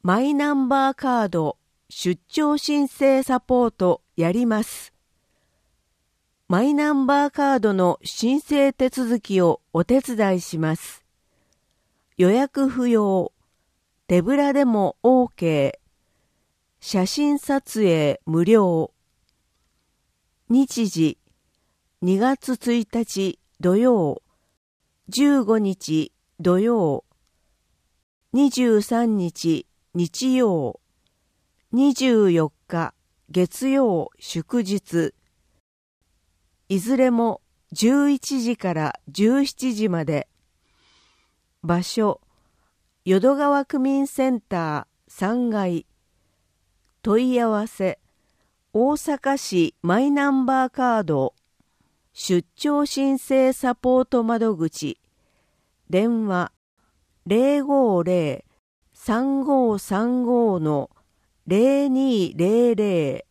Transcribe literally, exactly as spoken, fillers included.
マイナンバーカード出張申請サポートやります。マイナンバーカードの申請手続きをお手伝いします。予約不要、手ぶらでも OK、写真撮影無料。日時、にがつついたち土曜、じゅうごにち土曜、にじゅうさんにち日曜、にじゅうよっか月曜祝日。いずれもじゅういちじからじゅうしちじまで。場所、淀川区民センターさんがい。問い合わせ、大阪市マイナンバーカード出張申請サポート窓口。電話 ゼロごゼロ さんごさんご のゼロにゼロゼロ